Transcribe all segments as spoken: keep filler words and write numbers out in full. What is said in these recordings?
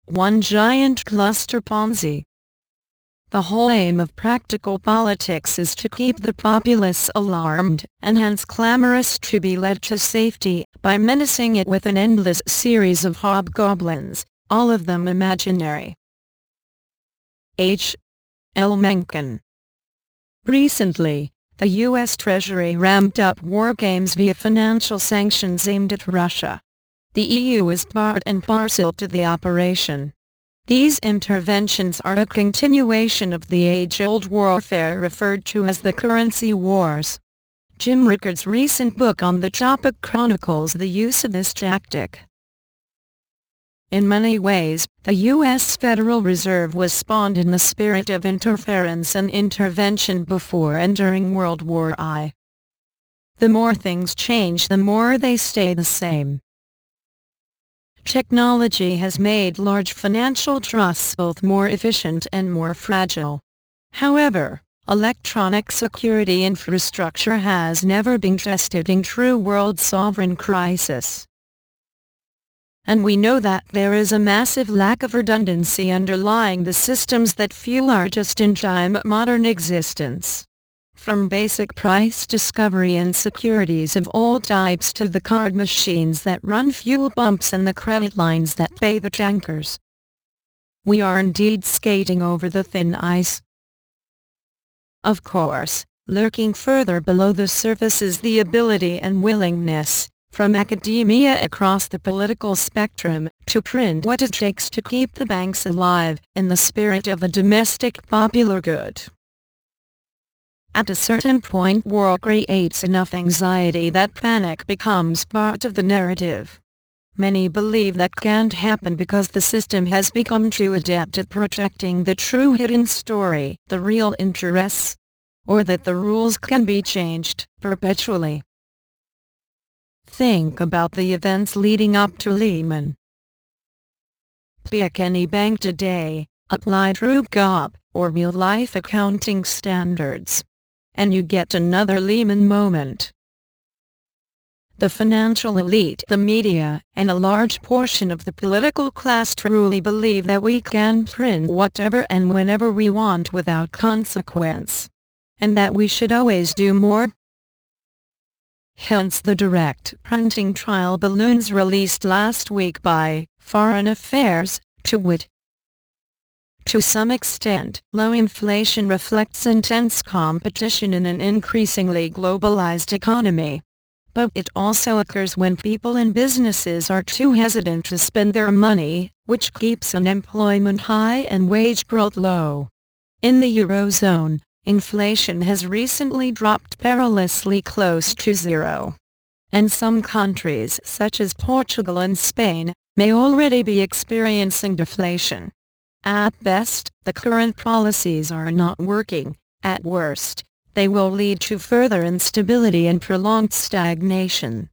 one giant cluster Ponzi. The whole aim of practical politics is to keep the populace alarmed, and hence clamorous to be led to safety, by menacing it with an endless series of hobgoblins, all of them imaginary. H. L. Mencken. Recently, the U S Treasury ramped up war games via financial sanctions aimed at Russia. The E U is part and parcel to the operation. These interventions are a continuation of the age-old warfare referred to as the currency wars. Jim Rickards' recent book on the topic chronicles the use of this tactic. In many ways, the U S Federal Reserve was spawned in the spirit of interference and intervention before and during World War One. The more things change, the more they stay the same. Technology has made large financial trusts both more efficient and more fragile. However, electronic security infrastructure has never been tested in true world sovereign crisis. And we know that there is a massive lack of redundancy underlying the systems that fuel our just-in-time modern existence. From basic price discovery and securities of all types to the card machines that run fuel pumps and the credit lines that pay the tankers. We are indeed skating over the thin ice. Of course, lurking further below the surface is the ability and willingness, from academia across the political spectrum, to print what it takes to keep the banks alive, in the spirit of a domestic popular good. At a certain point, war creates enough anxiety that panic becomes part of the narrative. Many believe that can't happen because the system has become too adept at protecting the true hidden story, the real interests, or that the rules can be changed perpetually. Think about the events leading up to Lehman. Pick any bank today, apply true GAAP, or real-life accounting standards, and you get another Lehman moment. The financial elite, the media, and a large portion of the political class truly believe that we can print whatever and whenever we want without consequence, and that we should always do more. Hence the direct printing trial balloons released last week by Foreign Affairs, to wit. To some extent, low inflation reflects intense competition in an increasingly globalized economy. But it also occurs when people and businesses are too hesitant to spend their money, which keeps unemployment high and wage growth low. In the Eurozone, inflation has recently dropped perilously close to zero. And some countries, such as Portugal and Spain, may already be experiencing deflation. At best, the current policies are not working. At worst, they will lead to further instability and prolonged stagnation.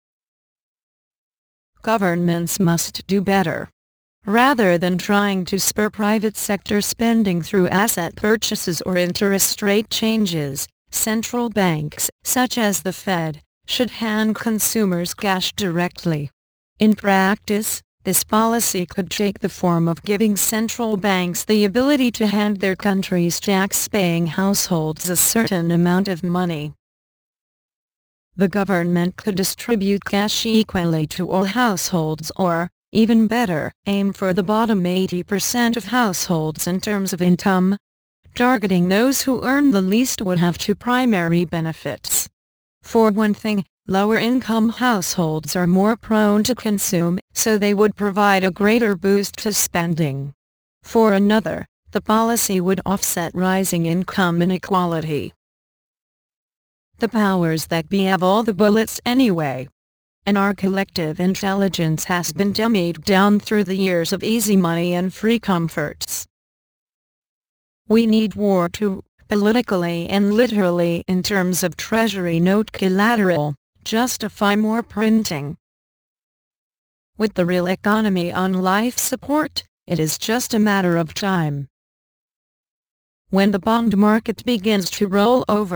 Governments must do better. Rather than trying to spur private sector spending through asset purchases or interest rate changes, central banks, such as the Fed, should hand consumers cash directly. In practice, this policy could take the form of giving central banks the ability to hand their country's tax-paying households a certain amount of money. The government could distribute cash equally to all households or, even better, aim for the bottom eighty percent of households in terms of income. Targeting those who earn the least would have two primary benefits. For one thing, lower-income households are more prone to consume, so they would provide a greater boost to spending. For another, the policy would offset rising income inequality. The powers that be have all the bullets anyway. And our collective intelligence has been dummied down through the years of easy money and free comforts. We need war too, politically and literally in terms of Treasury note collateral. Justify more printing. With the real economy on life support, it is just a matter of time. When the bond market begins to roll over,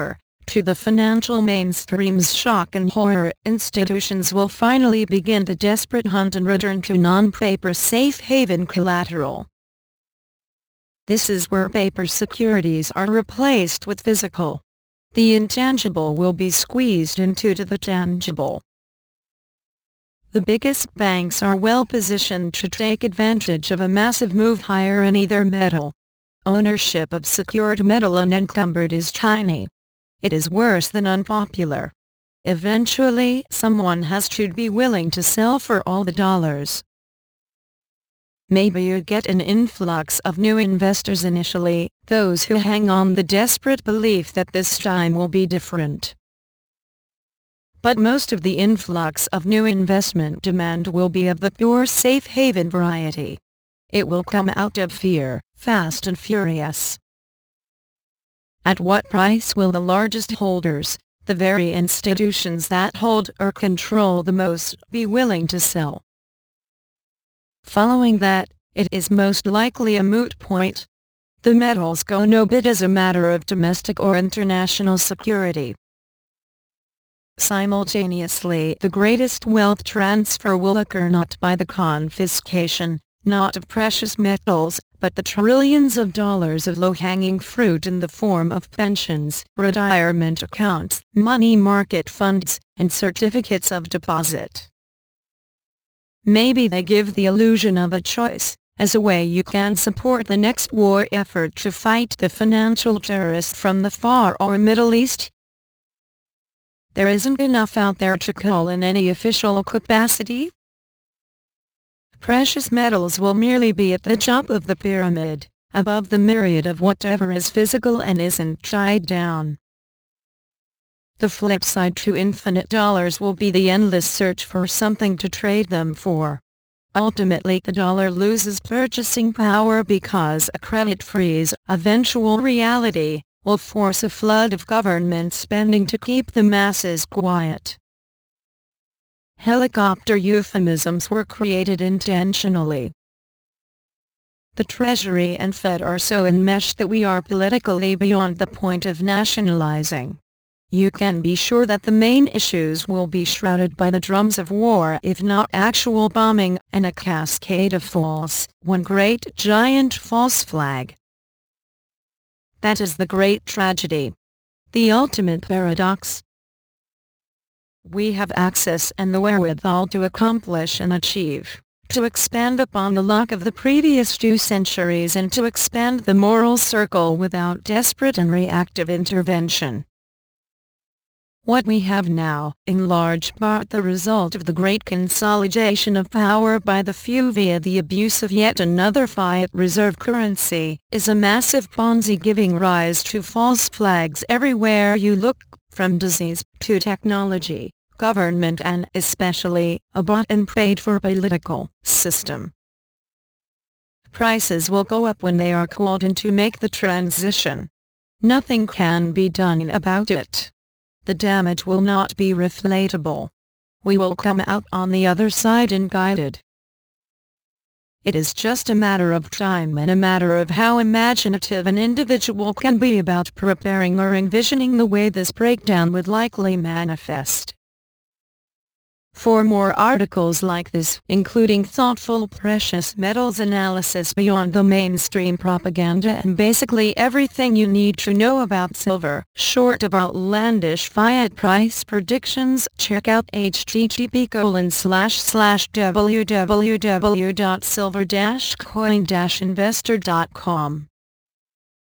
To the financial mainstream's shock and horror, institutions will finally begin the desperate hunt and return to non-paper safe haven collateral. This is where paper securities are replaced with physical. The intangible will be squeezed into the tangible. The biggest banks are well positioned to take advantage of a massive move higher in either metal. Ownership of secured metal unencumbered is tiny. It is worse than unpopular. Eventually, someone has to be willing to sell for all the dollars. Maybe you get an influx of new investors initially, those who hang on the desperate belief that this time will be different. But most of the influx of new investment demand will be of the pure safe haven variety. It will come out of fear, fast and furious. At what price will the largest holders, the very institutions that hold or control the most, be willing to sell? Following that, it is most likely a moot point. The metals go no bid as a matter of domestic or international security. Simultaneously, the greatest wealth transfer will occur not by the confiscation, not of precious metals, but the trillions of dollars of low-hanging fruit in the form of pensions, retirement accounts, money market funds, and certificates of deposit. Maybe they give the illusion of a choice, as a way you can support the next war effort to fight the financial terrorists from the Far or Middle East. There isn't enough out there to call in any official capacity. Precious metals will merely be at the top of the pyramid, above the myriad of whatever is physical and isn't tied down. The flip side to infinite dollars will be the endless search for something to trade them for. Ultimately, the dollar loses purchasing power because a credit freeze, eventual reality, will force a flood of government spending to keep the masses quiet. Helicopter euphemisms were created intentionally. The Treasury and Fed are so enmeshed that we are politically beyond the point of nationalizing. You can be sure that the main issues will be shrouded by the drums of war, if not actual bombing, and a cascade of false, one great giant false flag. That is the great tragedy. The ultimate paradox. We have access and the wherewithal to accomplish and achieve, to expand upon the luck of the previous two centuries and to expand the moral circle without desperate and reactive intervention. What we have now, in large part the result of the great consolidation of power by the few via the abuse of yet another fiat reserve currency, is a massive Ponzi giving rise to false flags everywhere you look, from disease to technology, government and, especially, a bought and paid for political system. Prices will go up when they are called in to make the transition. Nothing can be done about it. The damage will not be reflatable. We will come out on the other side unguided. It is just a matter of time and a matter of how imaginative an individual can be about preparing or envisioning the way this breakdown would likely manifest. For more articles like this, including thoughtful precious metals analysis beyond the mainstream propaganda and basically everything you need to know about silver, short of outlandish fiat price predictions, check out h t t p colon slash slash w w w dot silver dash coin dash investor dot com.